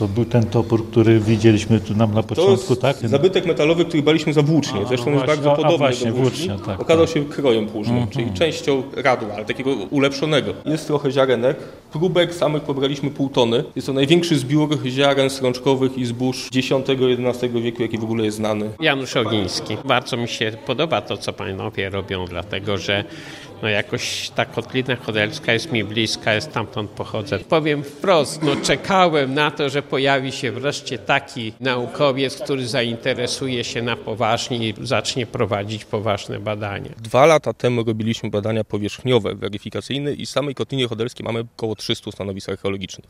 To był ten topór, który widzieliśmy tu nam na początku, tak? Zabytek metalowy, który baliśmy za włócznie. Zresztą jest bardzo podobny do włóczni. Tak, okazał się krojem płużnym, czyli częścią radła, ale takiego ulepszonego. Jest trochę ziarenek. Próbek samych pobraliśmy 0,5 tony. Jest to największy zbiór ziaren strączkowych i zbóż X-XI wieku, jaki w ogóle jest znany. Janusz Ogiński. Bardzo mi się podoba to, co panowie robią, dlatego że jakoś ta Kotlina Chodelska jest mi bliska, stamtąd pochodzę. Powiem wprost, czekałem na to, że pojawi się wreszcie taki naukowiec, który zainteresuje się na poważnie i zacznie prowadzić poważne badania. 2 lata temu robiliśmy badania powierzchniowe, weryfikacyjne i w samej Kotlinie Chodelskiej mamy około 300 stanowisk archeologicznych.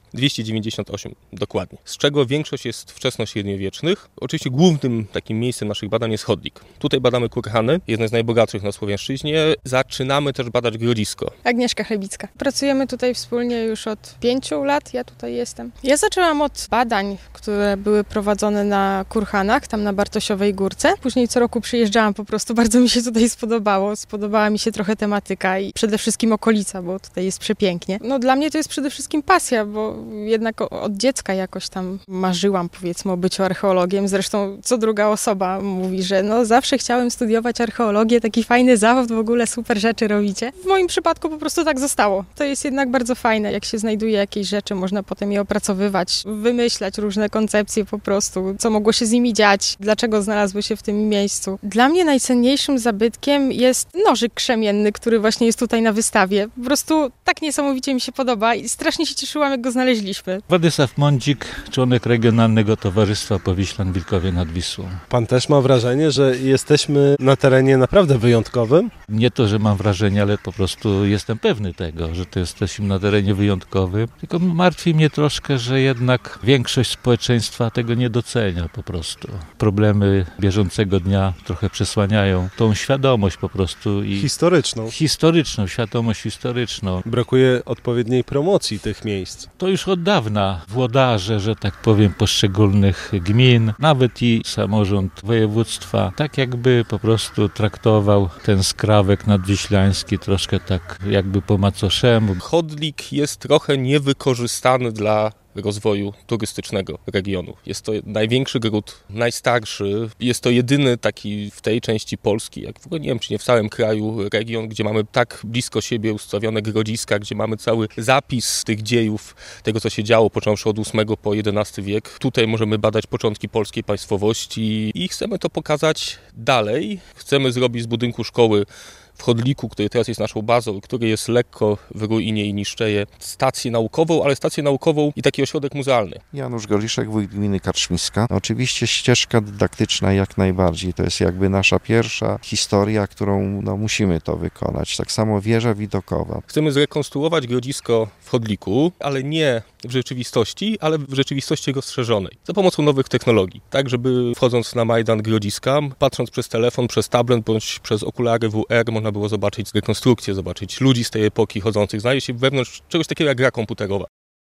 298 dokładnie. Z czego większość jest wczesnośredniowiecznych. Oczywiście głównym takim miejscem naszych badań jest chodnik. Tutaj badamy kurhany, jedne z najbogatszych na Słowiańszczyźnie. Zaczynamy też badać grodzisko. Agnieszka Chlebicka. Pracujemy tutaj wspólnie już od 5 lat, ja tutaj jestem. Ja zaczęłam od badań, które były prowadzone na kurhanach, tam na Bartosiowej Górce. Później co roku przyjeżdżałam, po prostu bardzo mi się tutaj spodobało. Spodobała mi się trochę tematyka i przede wszystkim okolica, bo tutaj jest przepięknie. Dla mnie to jest przede wszystkim pasja, bo jednak od dziecka jakoś tam marzyłam, powiedzmy, o byciu archeologiem. Zresztą co druga osoba mówi, że zawsze chciałem studiować archeologię, taki fajny zawód, w ogóle super rzeczy robicie. W moim przypadku po prostu tak zostało. To jest jednak bardzo fajne, jak się znajduje jakieś rzeczy, można potem je opracowywać, wymyślać różne koncepcje po prostu, co mogło się z nimi dziać, dlaczego znalazły się w tym miejscu. Dla mnie najcenniejszym zabytkiem jest nożyk krzemienny, który właśnie jest tutaj na wystawie. Po prostu tak niesamowicie mi się podoba i strasznie się cieszyłam, jak go znaleźliśmy. Władysław Mądzik, członek Regionalnego Towarzystwa Powiślan Wilkowie nad Wisłą. Pan też ma wrażenie, że jesteśmy na terenie naprawdę wyjątkowym? Nie to, że mam wrażenie, ale po prostu jestem pewny tego, że to jesteśmy na terenie wyjątkowym. Tylko martwi mnie troszkę, że jednak większość społeczeństwa tego nie docenia po prostu. Problemy bieżącego dnia trochę przesłaniają tą świadomość po prostu. Historyczną, świadomość historyczną. Brakuje odpowiedniej promocji tych miejsc. To już od dawna włodarze, że tak powiem, poszczególnych gmin, nawet i samorząd województwa, tak jakby po prostu traktował ten skrawek nadwiślański troszkę tak jakby po macoszemu. Chodnik jest trochę niewykorzystany dla rozwoju turystycznego regionu. Jest to największy gród, najstarszy. Jest to jedyny taki w tej części Polski, jak w ogóle nie wiem, czy nie w całym kraju, region, gdzie mamy tak blisko siebie ustawione grodziska, gdzie mamy cały zapis tych dziejów, tego co się działo, począwszy od VIII po XI wiek. Tutaj możemy badać początki polskiej państwowości i chcemy to pokazać dalej. Chcemy zrobić z budynku szkoły w Chodliku, który teraz jest naszą bazą, który jest lekko w ruinie i niszczeje, stację naukową, ale stację naukową i taki ośrodek muzealny. Janusz Goliszek, wójt gminy Karczmiska. Oczywiście ścieżka dydaktyczna jak najbardziej. To jest jakby nasza pierwsza historia, którą musimy to wykonać. Tak samo wieża widokowa. Chcemy zrekonstruować grodzisko w Chodliku, ale nie w rzeczywistości, ale w rzeczywistości rozszerzonej. Za pomocą nowych technologii. Tak, żeby wchodząc na Majdan Grodziska, patrząc przez telefon, przez tablet bądź przez okulary VR można było zobaczyć rekonstrukcję, zobaczyć ludzi z tej epoki chodzących. Znaleźć się wewnątrz czegoś takiego jak gra komputerowa.